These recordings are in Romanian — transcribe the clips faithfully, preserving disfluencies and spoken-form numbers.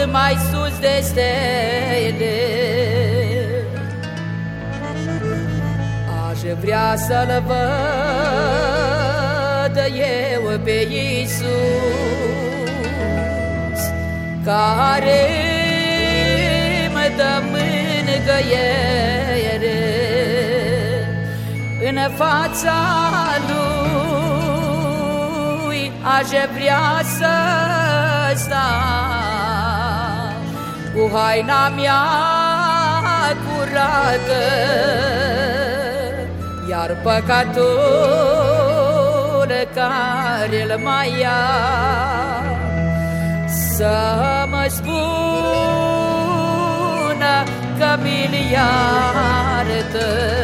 mai sus de stele. Aș vrea să-L văd eu pe Iisus, care mă dă mângâiere. În fața Lui aș vrea să stau cu haina mea curată, iar păcatul care-l mai ia să mă spună că mi-l iartă.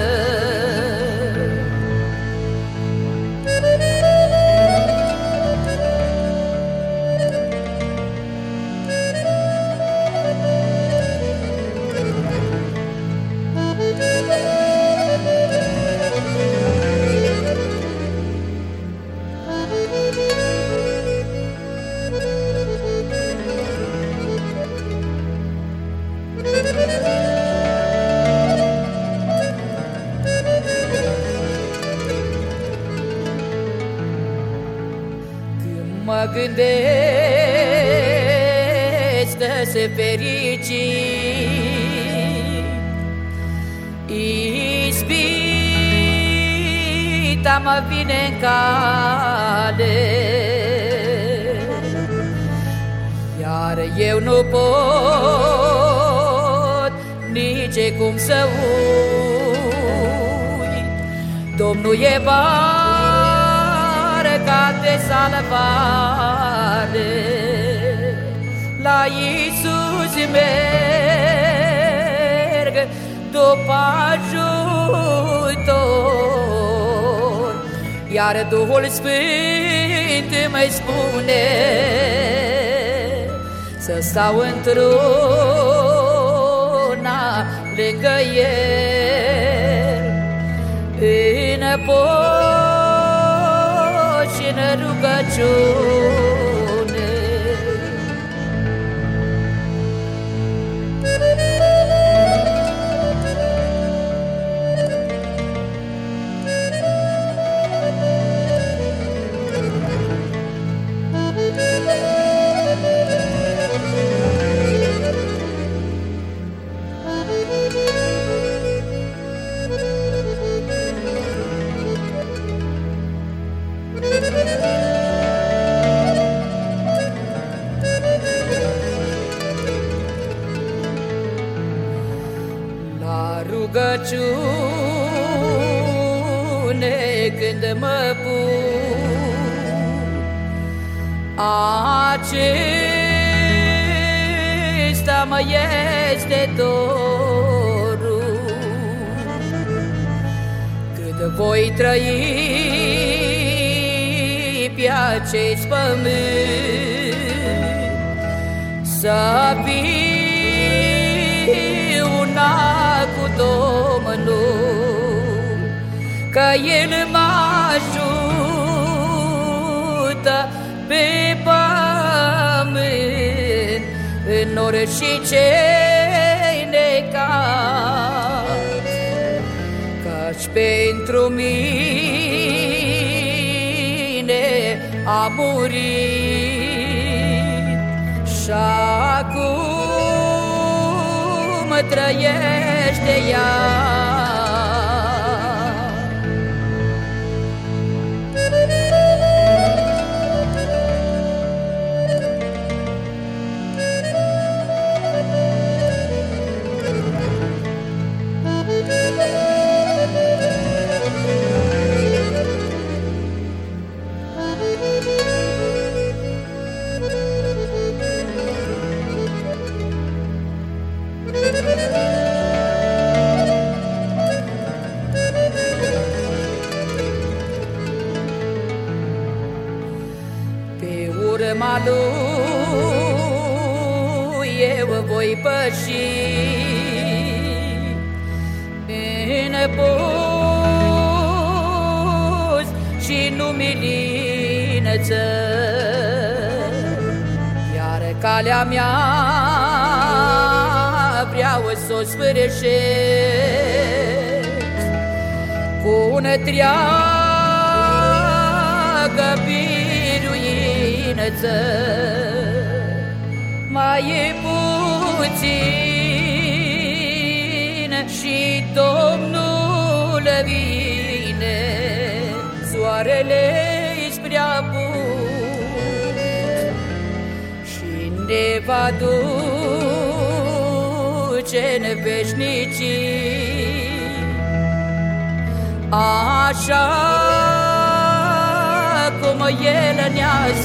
Mă gândesc de-se fericit, ispita mă vine-n cale, iar eu nu pot nici cum să uit. Domnul e barca de salvare, la Iisus merg după ajutor, iar Duhul Sfânt îmi spune să stau într-una lângă El, în post și în rugăciune. La rugăciune când mă pun, acesta mă este dorul, cât voi trăi pe acest pământ, să fiu una cu Domnul, că El mă ajută pe pământ, în orice ce necaz, căci pentru mine a murit și acum trăiește ea. Pe urma Lui eu voi păși în post și în umilință, iar calea mea vreau să o sfârșesc cu o întreagă biruință. Mai e puțin și Domnul vine, soarele-i prea bun și ne va duce în veșnicii, așa cum El ne-a